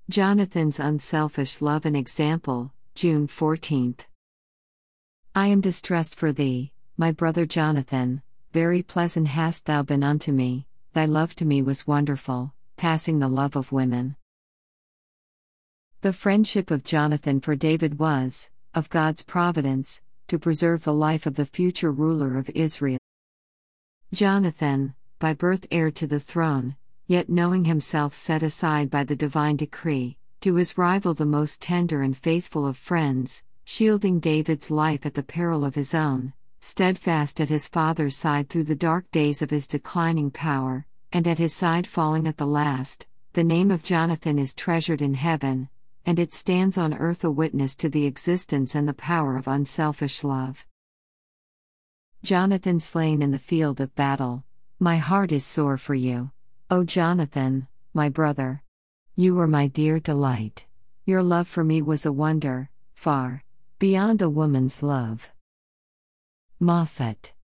Jonathan's unselfish love and example, June 14th. I am distressed for thee, my brother Jonathan, very pleasant hast thou been unto me, thy love to me was wonderful, passing the love of women. The friendship of Jonathan for David was, of God's providence, to preserve the life of the future ruler of Israel. Jonathan, by birth heir to the throne, yet knowing himself set aside by the divine decree, to his rival the most tender and faithful of friends, shielding David's life at the peril of his own, steadfast at his father's side through the dark days of his declining power, and at his side falling at the last, the name of Jonathan is treasured in heaven, and it stands on earth a witness to the existence and the power of unselfish love. Jonathan slain in the field of battle. My heart is sore for you, O Jonathan, my brother. You were my dear delight. Your love for me was a wonder, far beyond a woman's love. Moffat.